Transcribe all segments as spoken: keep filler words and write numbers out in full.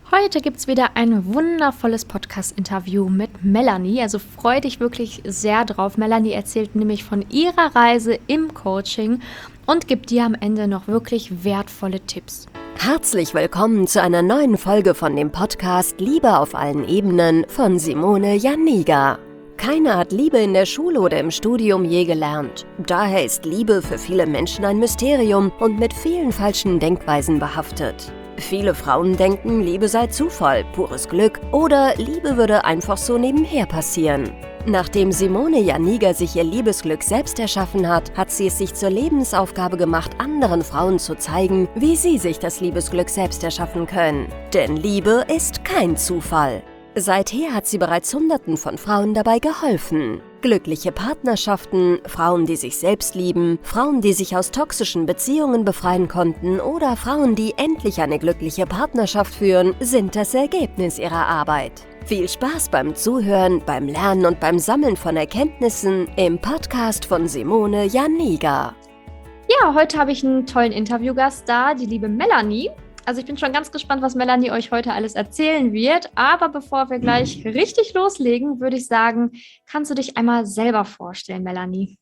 Heute gibt es wieder ein wundervolles Podcast-Interview mit Melanie. Also freu dich wirklich sehr drauf. Melanie erzählt nämlich von ihrer Reise im Coaching und gibt dir am Ende noch wirklich wertvolle Tipps. Herzlich willkommen zu einer neuen Folge von dem Podcast Liebe auf allen Ebenen von Simone Janiga. Keiner hat Liebe in der Schule oder im Studium je gelernt. Daher ist Liebe für viele Menschen ein Mysterium und mit vielen falschen Denkweisen behaftet. Viele Frauen denken, Liebe sei Zufall, pures Glück oder Liebe würde einfach so nebenher passieren. Nachdem Simone Janiga sich ihr Liebesglück selbst erschaffen hat, hat sie es sich zur Lebensaufgabe gemacht, anderen Frauen zu zeigen, wie sie sich das Liebesglück selbst erschaffen können. Denn Liebe ist kein Zufall. Seither hat sie bereits Hunderten von Frauen dabei geholfen. Glückliche Partnerschaften, Frauen, die sich selbst lieben, Frauen, die sich aus toxischen Beziehungen befreien konnten oder Frauen, die endlich eine glückliche Partnerschaft führen, sind das Ergebnis ihrer Arbeit. Viel Spaß beim Zuhören, beim Lernen und beim Sammeln von Erkenntnissen im Podcast von Simone Janiga. Ja, heute habe ich einen tollen Interviewgast da, die liebe Melanie. Also ich bin schon ganz gespannt, was Melanie euch heute alles erzählen wird. Aber bevor wir gleich richtig loslegen, würde ich sagen, kannst du dich einmal selber vorstellen, Melanie?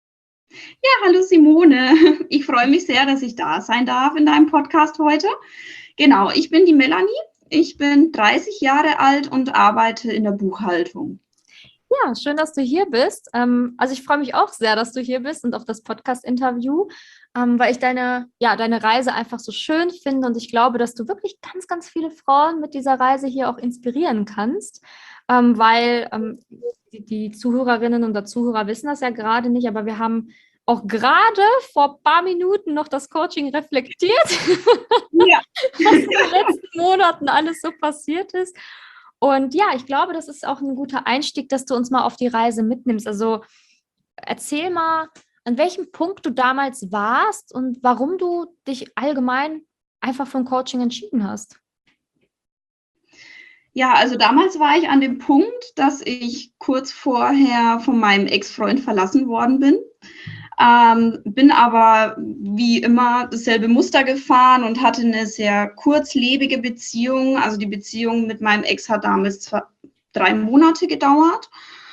Ja, hallo Simone. Ich freue mich sehr, dass ich da sein darf in deinem Podcast heute. Genau, ich bin die Melanie. Ich bin dreißig Jahre alt und arbeite in der Buchhaltung. Ja, schön, dass du hier bist. Ähm, also ich freue mich auch sehr, dass du hier bist und auf das Podcast-Interview, ähm, weil ich deine, ja, deine Reise einfach so schön finde und ich glaube, dass du wirklich ganz, ganz viele Frauen mit dieser Reise hier auch inspirieren kannst, ähm, weil ähm, die, die Zuhörerinnen und der Zuhörer wissen das ja gerade nicht, aber wir haben auch gerade vor ein paar Minuten noch das Coaching reflektiert, Ja. was in den letzten Monaten alles so passiert ist. Und ja, ich glaube, das ist auch ein guter Einstieg, dass du uns mal auf die Reise mitnimmst. Also erzähl mal, an welchem Punkt du damals warst und warum du dich allgemein einfach für ein Coaching entschieden hast. Ja, also damals war ich an dem Punkt, dass ich kurz vorher von meinem Ex-Freund verlassen worden bin. Ähm, bin aber wie immer dasselbe Muster gefahren und hatte eine sehr kurzlebige Beziehung. Also die Beziehung mit meinem Ex hat damals zwei, drei Monate gedauert.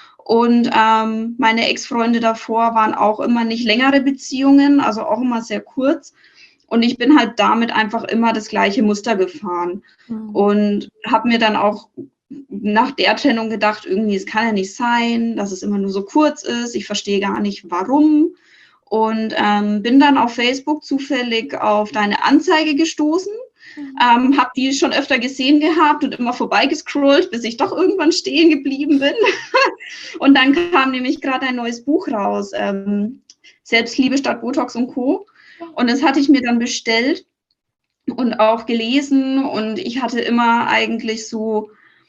Und ähm, meine Ex-Freunde davor waren auch immer nicht längere Beziehungen, also auch immer sehr kurz. Und ich bin halt damit einfach immer das gleiche Muster gefahren. Mhm. Und habe mir dann auch nach der Trennung gedacht, irgendwie, es kann ja nicht sein, dass es immer nur so kurz ist. Ich verstehe gar nicht, warum. Und ähm, bin dann auf Facebook zufällig auf deine Anzeige gestoßen, mhm. ähm, habe die schon öfter gesehen gehabt und immer vorbeigescrollt, bis ich doch irgendwann stehen geblieben bin. Und dann kam nämlich gerade ein neues Buch raus, ähm, Selbstliebe statt Botox und Co. Und das hatte ich mir dann bestellt und auch gelesen. Und ich hatte immer eigentlich so,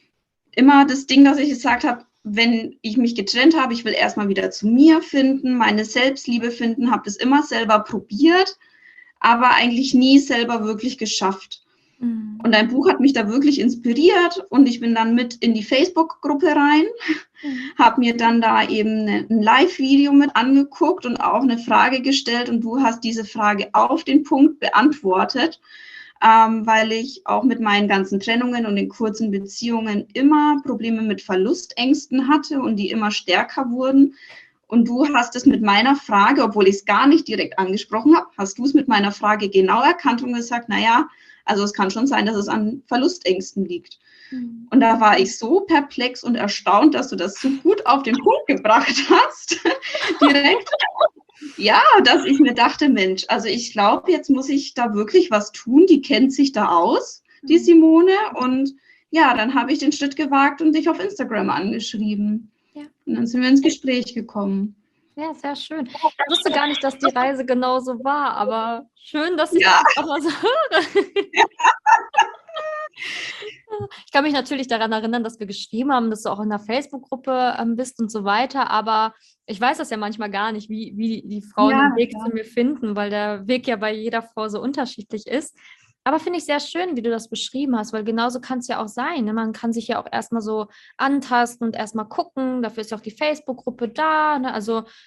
immer das Ding, dass ich gesagt habe, wenn ich mich getrennt habe, ich will erstmal wieder zu mir finden, meine Selbstliebe finden, habe das immer selber probiert, aber eigentlich nie selber wirklich geschafft. Mhm. Und dein Buch hat mich da wirklich inspiriert und ich bin dann mit in die Facebook-Gruppe rein, mhm. habe mir dann da eben ein Live-Video mit angeguckt und auch eine Frage gestellt und du hast diese Frage auf den Punkt beantwortet. Ähm, weil ich auch mit meinen ganzen Trennungen und den kurzen Beziehungen immer Probleme mit Verlustängsten hatte und die immer stärker wurden. Und du hast es mit meiner Frage, obwohl ich es gar nicht direkt angesprochen habe, hast du es mit meiner Frage genau erkannt und gesagt, naja, also es kann schon sein, dass es an Verlustängsten liegt. Mhm. Und da war ich so perplex und erstaunt, dass du das so gut auf den Punkt gebracht hast, direkt. Ja, dass ich mir dachte, Mensch, also ich glaube, jetzt muss ich da wirklich was tun. Die kennt sich da aus, die Simone. Und ja, dann habe ich den Schritt gewagt und dich auf Instagram angeschrieben. Ja. Und dann sind wir ins Gespräch gekommen. Ja, sehr schön. Ich wusste gar nicht, dass die Reise genauso war, aber schön, dass ich ja. das auch mal so höre. Ja. Ich kann mich natürlich daran erinnern, dass wir geschrieben haben, dass du auch in der Facebook-Gruppe ähm, bist und so weiter, aber ich weiß das ja manchmal gar nicht, wie, wie die Frauen ja, den Weg ja. zu mir finden, weil der Weg ja bei jeder Frau so unterschiedlich ist. Aber finde ich sehr schön, wie du das beschrieben hast, weil genauso kann es ja auch sein. Ne? Man kann sich ja auch erstmal so antasten und erstmal gucken, dafür ist ja auch die Facebook-Gruppe da. Ne? Also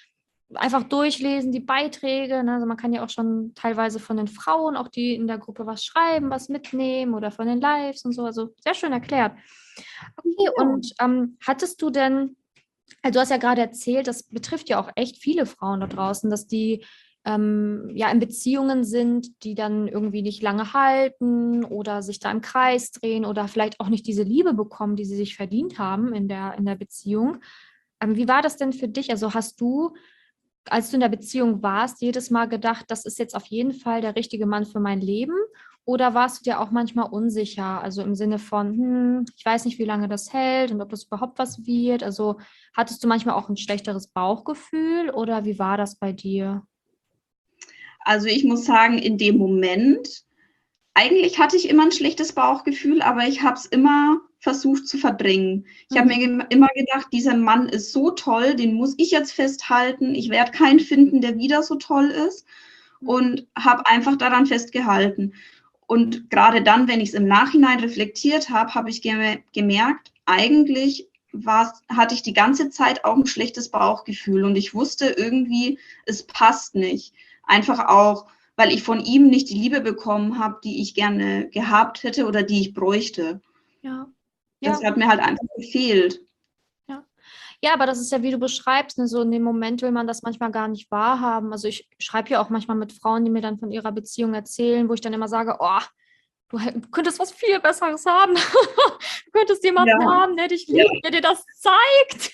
einfach durchlesen, die Beiträge. Ne? Also man kann ja auch schon teilweise von den Frauen, auch die in der Gruppe was schreiben, was mitnehmen oder von den Lives und so. Also sehr schön erklärt. Okay, Ja. und ähm, hattest du denn, also du hast ja gerade erzählt, das betrifft ja auch echt viele Frauen da draußen, dass die ähm, ja in Beziehungen sind, die dann irgendwie nicht lange halten oder sich da im Kreis drehen oder vielleicht auch nicht diese Liebe bekommen, die sie sich verdient haben in der, in der Beziehung. Ähm, wie war das denn für dich? Also hast du, als du in der Beziehung warst, jedes Mal gedacht, das ist jetzt auf jeden Fall der richtige Mann für mein Leben? Oder warst du dir auch manchmal unsicher? Also im Sinne von, hm, ich weiß nicht, wie lange das hält und ob das überhaupt was wird. Also hattest du manchmal auch ein schlechteres Bauchgefühl oder wie war das bei dir? Also ich muss sagen, in dem Moment, eigentlich hatte ich immer ein schlechtes Bauchgefühl, aber ich habe es immer versucht zu verdrängen. Ich habe Mhm. mir immer gedacht, dieser Mann ist so toll, den muss ich jetzt festhalten. Ich werde keinen finden, der wieder so toll ist und habe einfach daran festgehalten. Und gerade dann, wenn ich es im Nachhinein reflektiert habe, habe ich gemerkt, eigentlich war's, hatte ich die ganze Zeit auch ein schlechtes Bauchgefühl und ich wusste irgendwie, es passt nicht. Einfach auch, weil ich von ihm nicht die Liebe bekommen habe, die ich gerne gehabt hätte oder die ich bräuchte. Ja. Das Ja, hat mir halt einfach gefehlt. ja. Ja, aber das ist ja, wie du beschreibst, ne, so in dem Moment will man das manchmal gar nicht wahrhaben. Also ich schreibe ja auch manchmal mit Frauen, die mir dann von ihrer Beziehung erzählen, wo ich dann immer sage, oh, du, du könntest was viel Besseres haben. Du könntest jemanden Ja, haben, der dich ja, liebt, der dir das zeigt.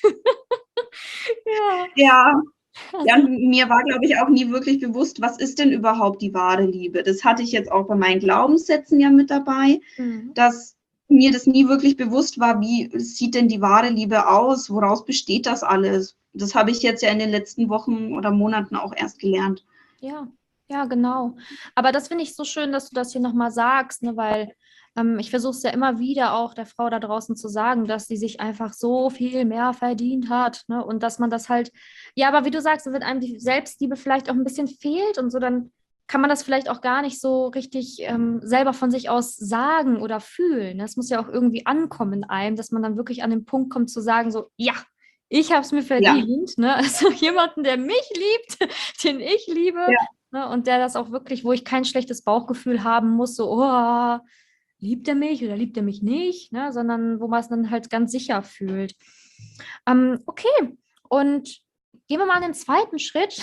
Ja, ja. Ja, also, mir war, glaube ich, auch nie wirklich bewusst, was ist denn überhaupt die wahre Liebe? Das hatte ich jetzt auch bei meinen Glaubenssätzen ja mit dabei, mhm. dass mir das nie wirklich bewusst war, wie sieht denn die wahre Liebe aus? Woraus besteht das alles? Das habe ich jetzt ja in den letzten Wochen oder Monaten auch erst gelernt. Ja, ja, genau. Aber das finde ich so schön, dass du das hier nochmal sagst, ne, weil ähm, ich versuche es ja immer wieder auch der Frau da draußen zu sagen, dass sie sich einfach so viel mehr verdient hat, ne, und dass man das halt, ja, aber wie du sagst, wenn einem die Selbstliebe vielleicht auch ein bisschen fehlt und so, dann kann man das vielleicht auch gar nicht so richtig ähm, selber von sich aus sagen oder fühlen. Ne? Es muss ja auch irgendwie ankommen in einem, dass man dann wirklich an den Punkt kommt zu sagen, so, ja, ich habe es mir Ja, verdient, ne? Also jemanden, der mich liebt, den ich liebe, ja, ne? Und der das auch wirklich, wo ich kein schlechtes Bauchgefühl haben muss, so, oh, liebt er mich oder liebt er mich nicht, ne? Sondern wo man es dann halt ganz sicher fühlt. Ähm, okay, und gehen wir mal an den zweiten Schritt.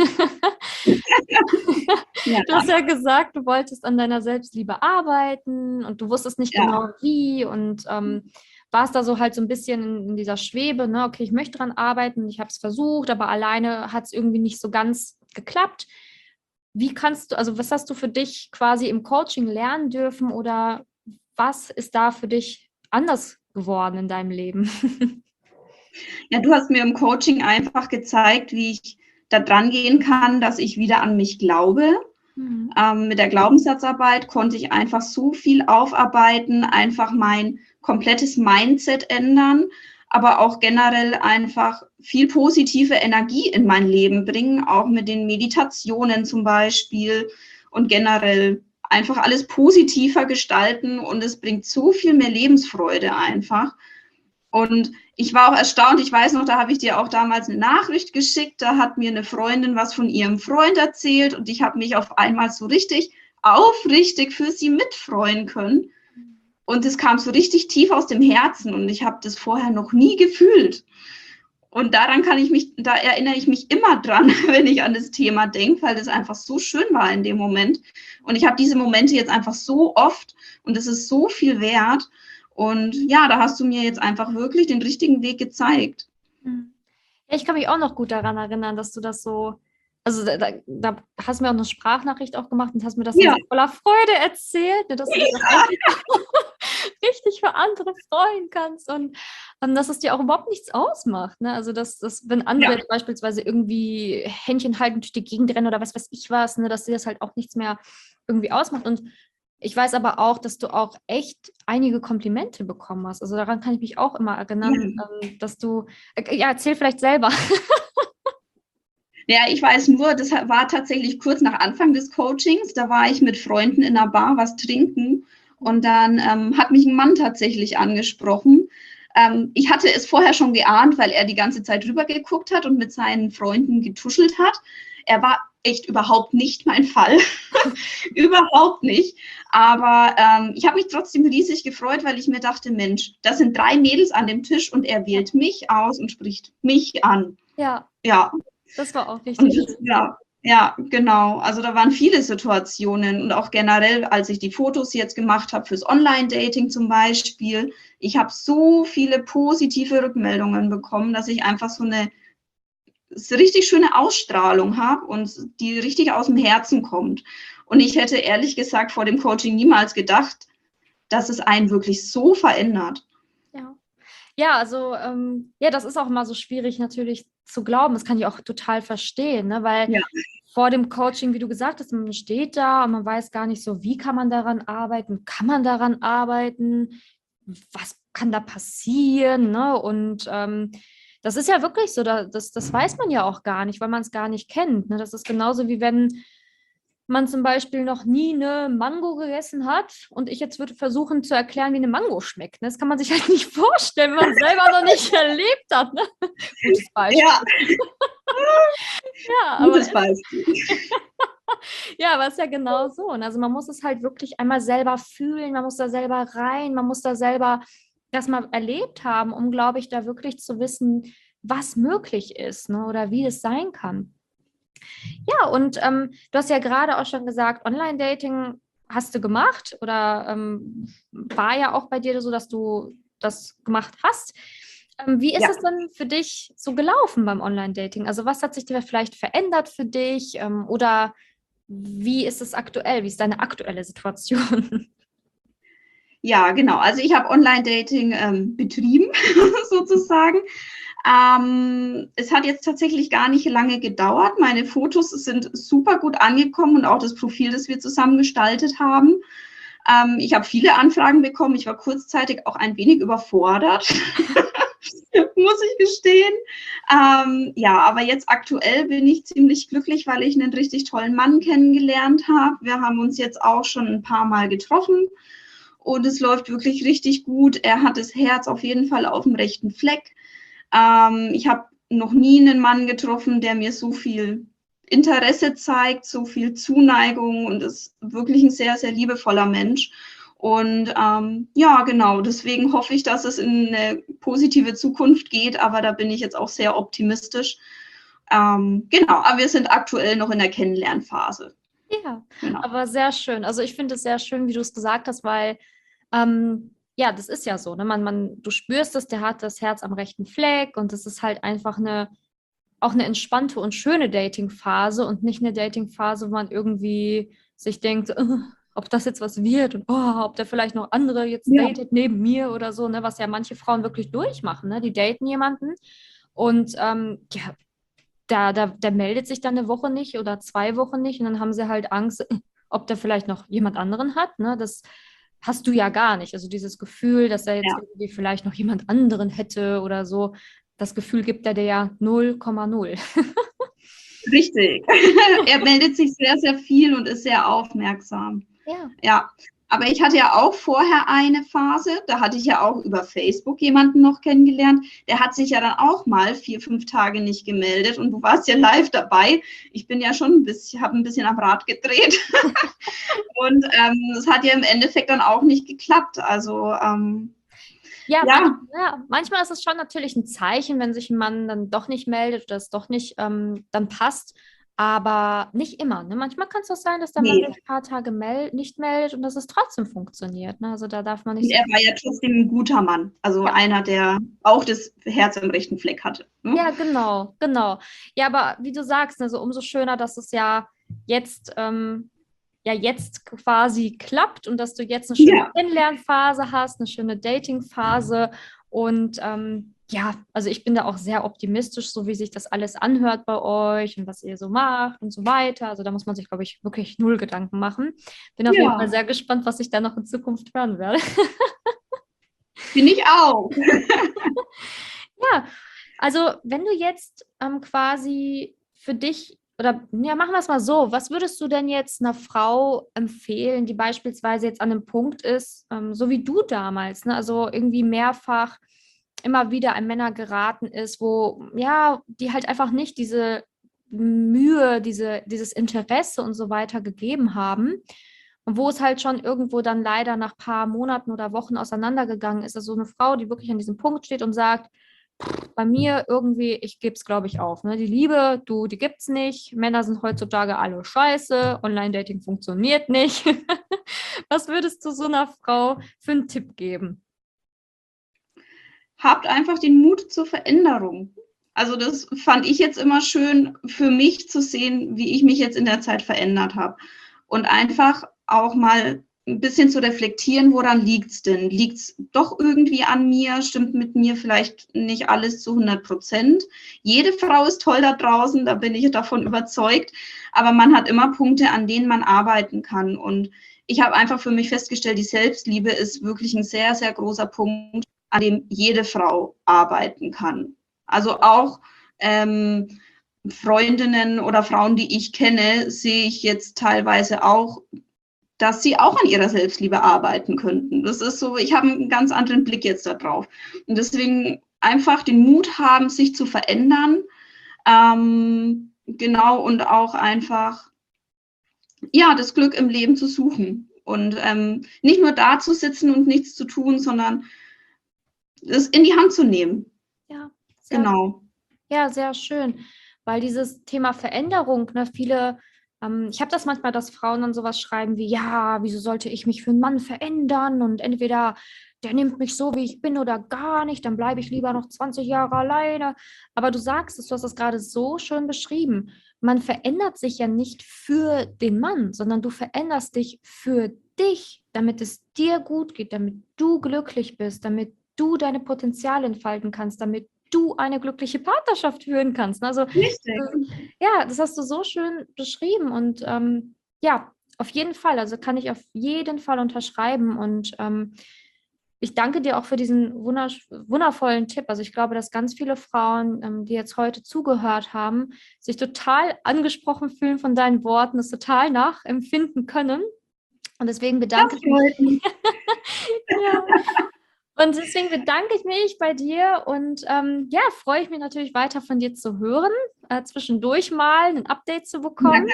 ja, Du hast ja gesagt, du wolltest an deiner Selbstliebe arbeiten und du wusstest nicht ja. genau wie und ähm, warst da so halt so ein bisschen in, in dieser Schwebe, ne? Okay, ich möchte dran arbeiten, ich habe es versucht, aber alleine hat es irgendwie nicht so ganz geklappt. Wie kannst du, also was hast du für dich quasi im Coaching lernen dürfen oder was ist da für dich anders geworden in deinem Leben? Ja, du hast mir im Coaching einfach gezeigt, wie ich da dran gehen kann, dass ich wieder an mich glaube. Mhm. Ähm, mit der Glaubenssatzarbeit konnte ich einfach so viel aufarbeiten, einfach mein komplettes Mindset ändern, aber auch generell einfach viel positive Energie in mein Leben bringen, auch mit den Meditationen zum Beispiel und generell einfach alles positiver gestalten und es bringt so viel mehr Lebensfreude einfach. Und ich war auch erstaunt, ich weiß noch, da habe ich dir auch damals eine Nachricht geschickt, da hat mir eine Freundin was von ihrem Freund erzählt und ich habe mich auf einmal so richtig aufrichtig für sie mitfreuen können. Und es kam so richtig tief aus dem Herzen und ich habe das vorher noch nie gefühlt. Und daran kann ich mich, da erinnere ich mich immer dran, wenn ich an das Thema denke, weil das einfach so schön war in dem Moment. Und ich habe diese Momente jetzt einfach so oft und es ist so viel wert. Und ja, da hast du mir jetzt einfach wirklich den richtigen Weg gezeigt. Mhm. Ja, ich kann mich auch noch gut daran erinnern, dass du das so, also da, da, da hast du mir auch eine Sprachnachricht auch gemacht und hast mir das dann Ja, so voller Freude erzählt, ne, dass du dich auch richtig, richtig für andere freuen kannst und ähm, dass es dir auch überhaupt nichts ausmacht. Ne? Also dass, dass wenn andere ja, jetzt beispielsweise irgendwie Händchen halten durch die Gegend rennen oder was weiß ich was, ne, dass dir das halt auch nichts mehr irgendwie ausmacht. Und ich weiß aber auch, dass du auch echt einige Komplimente bekommen hast. Also daran kann ich mich auch immer erinnern, ja. ähm, dass du, äh, ja, erzähl vielleicht selber. Ja, ich weiß nur, das war tatsächlich kurz nach Anfang des Coachings. Da war ich mit Freunden in einer Bar was trinken und dann ähm, hat mich ein Mann tatsächlich angesprochen, Ähm, ich hatte es vorher schon geahnt, weil er die ganze Zeit rüber geguckt hat und mit seinen Freunden getuschelt hat. Er war echt überhaupt nicht mein Fall. Überhaupt nicht. Aber ähm, ich habe mich trotzdem riesig gefreut, weil ich mir dachte, Mensch, das sind drei Mädels an dem Tisch und er wählt mich aus und spricht mich an. Ja, Ja. das war auch richtig Und das, schön. ja, ja, genau. Also da waren viele Situationen und auch generell, als ich die Fotos jetzt gemacht habe fürs Online-Dating zum Beispiel, ich habe so viele positive Rückmeldungen bekommen, dass ich einfach so eine richtig schöne Ausstrahlung habe und die richtig aus dem Herzen kommt. Und ich hätte ehrlich gesagt vor dem Coaching niemals gedacht, dass es einen wirklich so verändert. Ja, ja, also ähm, ja, das ist auch immer so schwierig natürlich zu glauben. Das kann ich auch total verstehen, ne? Weil Ja. vor dem Coaching, wie du gesagt hast, man steht da und man weiß gar nicht so, wie kann man daran arbeiten, kann man daran arbeiten, was kann da passieren, ne? Und ähm, das ist ja wirklich so, da, das, das weiß man ja auch gar nicht, weil man es gar nicht kennt, ne? Das ist genauso wie wenn man zum Beispiel noch nie eine Mango gegessen hat und ich jetzt würde versuchen zu erklären, wie eine Mango schmeckt. Ne? Das kann man sich halt nicht vorstellen, wenn man es selber noch nicht erlebt hat. Ne? Gutes Beispiel. Ja, ja, aber gutes Beispiel. ja, aber es ist ja genau so. Und also man muss es halt wirklich einmal selber fühlen, man muss da selber rein, man muss da selber das mal erlebt haben, um, glaube ich, da wirklich zu wissen, was möglich ist, ne? Oder wie es sein kann. Ja, und ähm, du hast ja gerade auch schon gesagt, Online-Dating hast du gemacht oder ähm, war ja auch bei dir so, dass du das gemacht hast. Ähm, wie ist Ja. es denn für dich so gelaufen beim Online-Dating? Also was hat sich da vielleicht verändert für dich ähm, oder wie ist es aktuell? Wie ist deine aktuelle Situation? Ja, genau. Also ich habe Online-Dating ähm, betrieben, sozusagen. Ähm, es hat jetzt tatsächlich gar nicht lange gedauert. Meine Fotos sind super gut angekommen und auch das Profil, das wir zusammen gestaltet haben. Ähm, ich habe viele Anfragen bekommen. Ich war kurzzeitig auch ein wenig überfordert, muss ich gestehen. Ähm, ja, aber jetzt aktuell bin ich ziemlich glücklich, weil ich einen richtig tollen Mann kennengelernt habe. Wir haben uns jetzt auch schon ein paar Mal getroffen. Und es läuft wirklich richtig gut. Er hat das Herz auf jeden Fall auf dem rechten Fleck. Ähm, ich habe noch nie einen Mann getroffen, der mir so viel Interesse zeigt, so viel Zuneigung und ist wirklich ein sehr, sehr liebevoller Mensch. Und ähm, ja, genau, deswegen hoffe ich, dass es in eine positive Zukunft geht, aber da bin ich jetzt auch sehr optimistisch. Ähm, genau, aber wir sind aktuell noch in der Kennenlernphase. Ja, Genau. aber sehr schön. Also ich finde es sehr schön, wie du es gesagt hast, weil ähm, ja, das ist ja so, ne? Man, man, du spürst es, der hat das Herz am rechten Fleck und das ist halt einfach eine, auch eine entspannte und schöne Dating-Phase und nicht eine Dating-Phase, wo man irgendwie sich denkt, äh, ob das jetzt was wird und oh, ob der vielleicht noch andere jetzt Ja. datet neben mir oder so, ne? Was ja manche Frauen wirklich durchmachen, ne? Die daten jemanden und ähm, ja, da, da, der meldet sich dann eine Woche nicht oder zwei Wochen nicht und dann haben sie halt Angst, ob der vielleicht noch jemand anderen hat, ne? Das hast du ja gar nicht. Also dieses Gefühl, dass er jetzt Ja. irgendwie vielleicht noch jemand anderen hätte oder so, das Gefühl gibt er dir ja null Komma null. Richtig. Er meldet sich sehr, sehr viel und ist sehr aufmerksam. Ja. Ja, aber ich hatte ja auch vorher eine Phase, da hatte ich ja auch über Facebook jemanden noch kennengelernt, der hat sich ja dann auch mal vier, fünf Tage nicht gemeldet und du warst ja live dabei. Ich bin ja schon ein bisschen, habe ein bisschen am Rad gedreht und ähm, es hat ja im Endeffekt dann auch nicht geklappt. Also ähm, Ja, ja. manch, ja, manchmal ist es schon natürlich ein Zeichen, wenn sich ein Mann dann doch nicht meldet oder es doch nicht ähm, dann passt, aber nicht immer. Ne? Manchmal kann es auch sein, dass der Mann Nee. sich ein paar Tage mel nicht meldet und dass es trotzdem funktioniert. Ne? Also da darf man Und nicht er so. war ja trotzdem ein guter Mann, also Ja. einer, der auch das Herz am rechten Fleck hatte. Ne? Ja, genau, genau. Ja, aber wie du sagst, also umso schöner, dass es ja jetzt, ähm, ja jetzt quasi klappt und dass du jetzt eine schöne Ja. Kennenlernphase hast, eine schöne Datingphase. Und ähm, ja, also ich bin da auch sehr optimistisch, so wie sich das alles anhört bei euch und was ihr so macht und so weiter. Also da muss man sich, glaube ich, wirklich null Gedanken machen. Bin auf jeden Fall Ja, sehr gespannt, was ich da noch in Zukunft hören werde. bin ich auch. Ja, also wenn du jetzt ähm, quasi für dich, oder ja, machen wir es mal so, was würdest du denn jetzt einer Frau empfehlen, die beispielsweise jetzt an einem Punkt ist, ähm, so wie du damals, ne? Also irgendwie mehrfach immer wieder an Männer geraten ist, wo, ja, die halt einfach nicht diese Mühe, diese, dieses Interesse und so weiter gegeben haben. Und wo es halt schon irgendwo dann leider nach ein paar Monaten oder Wochen auseinandergegangen ist. Also so eine Frau, die wirklich an diesem Punkt steht und sagt, bei mir irgendwie, ich gebe es, glaube ich, auf. Ne? Die Liebe, du, die gibt's nicht. Männer sind heutzutage alle scheiße. Online-Dating funktioniert nicht. Was würdest du so einer Frau für einen Tipp geben? Habt einfach den Mut zur Veränderung. Also das fand ich jetzt immer schön für mich zu sehen, wie ich mich jetzt in der Zeit verändert habe. Und einfach auch mal ein bisschen zu reflektieren, woran liegt es denn? Liegt es doch irgendwie an mir? Stimmt mit mir vielleicht nicht alles zu hundert Prozent? Jede Frau ist toll da draußen, da bin ich davon überzeugt. Aber man hat immer Punkte, an denen man arbeiten kann. Und ich habe einfach für mich festgestellt, die Selbstliebe ist wirklich ein sehr, sehr großer Punkt, an dem jede Frau arbeiten kann. Also auch ähm, Freundinnen oder Frauen, die ich kenne, sehe ich jetzt teilweise auch, dass sie auch an ihrer Selbstliebe arbeiten könnten. Das ist so, ich habe einen ganz anderen Blick jetzt da drauf. Und deswegen einfach den Mut haben, sich zu verändern. Ähm, genau, und auch einfach, ja, das Glück im Leben zu suchen. Und ähm, nicht nur da zu sitzen und nichts zu tun, sondern es in die Hand zu nehmen. Ja, sehr, genau. Ja, sehr schön. Weil dieses Thema Veränderung, ne, viele ich habe das manchmal, dass Frauen dann sowas schreiben wie, ja, wieso sollte ich mich für einen Mann verändern und entweder der nimmt mich so, wie ich bin oder gar nicht, dann bleibe ich lieber noch zwanzig Jahre alleine. Aber du sagst es, du hast das gerade so schön beschrieben. Man verändert sich ja nicht für den Mann, sondern du veränderst dich für dich, damit es dir gut geht, damit du glücklich bist, damit du deine Potenziale entfalten kannst, damit du eine glückliche Partnerschaft führen kannst. Also Richtig. Ja, das hast du so schön beschrieben und ähm, ja, auf jeden Fall, also kann ich auf jeden Fall unterschreiben und ähm, ich danke dir auch für diesen wundervollen Tipp. Also ich glaube, dass ganz viele Frauen, ähm, die jetzt heute zugehört haben, sich total angesprochen fühlen von deinen Worten, es total nachempfinden können und deswegen bedanke ich mich. Ja. Und deswegen bedanke ich mich bei dir und ähm, ja, freue ich mich natürlich weiter von dir zu hören, äh, zwischendurch mal ein Update zu bekommen.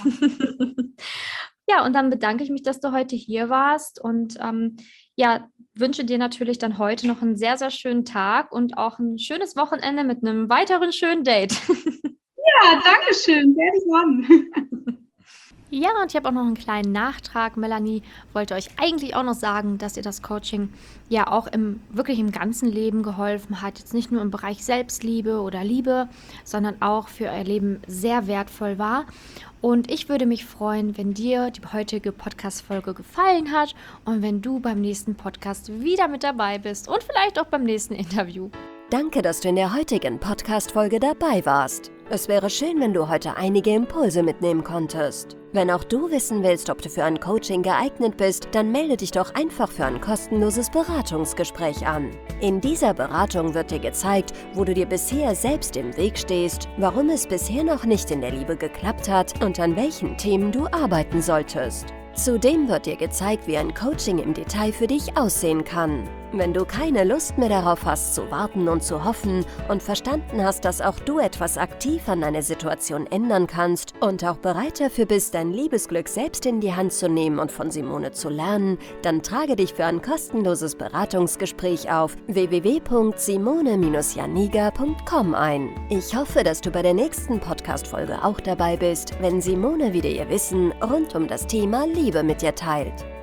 Ja, und dann bedanke ich mich, dass du heute hier warst und ähm, ja, wünsche dir natürlich dann heute noch einen sehr, sehr schönen Tag und auch ein schönes Wochenende mit einem weiteren schönen Date. Ja, danke schön. Werde ich machen. Ja, und ich habe auch noch einen kleinen Nachtrag. Melanie wollte euch eigentlich auch noch sagen, dass ihr das Coaching ja auch im wirklich im ganzen Leben geholfen hat. Jetzt nicht nur im Bereich Selbstliebe oder Liebe, sondern auch für euer Leben sehr wertvoll war. Und ich würde mich freuen, wenn dir die heutige Podcast-Folge gefallen hat und wenn du beim nächsten Podcast wieder mit dabei bist und vielleicht auch beim nächsten Interview. Danke, dass du in der heutigen Podcast-Folge dabei warst. Es wäre schön, wenn du heute einige Impulse mitnehmen konntest. Wenn auch du wissen willst, ob du für ein Coaching geeignet bist, dann melde dich doch einfach für ein kostenloses Beratungsgespräch an. In dieser Beratung wird dir gezeigt, wo du dir bisher selbst im Weg stehst, warum es bisher noch nicht in der Liebe geklappt hat und an welchen Themen du arbeiten solltest. Zudem wird dir gezeigt, wie ein Coaching im Detail für dich aussehen kann. Wenn du keine Lust mehr darauf hast, zu warten und zu hoffen und verstanden hast, dass auch du etwas aktiv an deiner Situation ändern kannst und auch bereit dafür bist, dein Liebesglück selbst in die Hand zu nehmen und von Simone zu lernen, dann trage dich für ein kostenloses Beratungsgespräch auf w w w punkt simone Bindestrich janiga punkt com ein. Ich hoffe, dass du bei der nächsten Podcast-Folge auch dabei bist, wenn Simone wieder ihr Wissen rund um das Thema Liebe mit dir teilt.